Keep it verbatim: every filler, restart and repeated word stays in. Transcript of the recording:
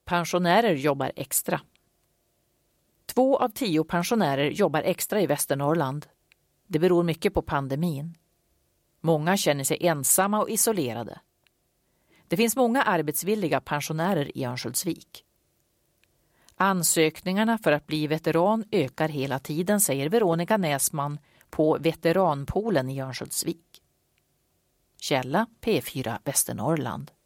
Pensionärer jobbar extra. Två av tio pensionärer jobbar extra i Västernorrland. Det beror mycket på pandemin. Många känner sig ensamma och isolerade. Det finns många arbetsvilliga pensionärer i Örnsköldsvik. Ansökningarna för att bli veteran ökar hela tiden, säger Veronica Näsman på Veteranpoolen i Örnsköldsvik. Källa P fyra Västernorrland.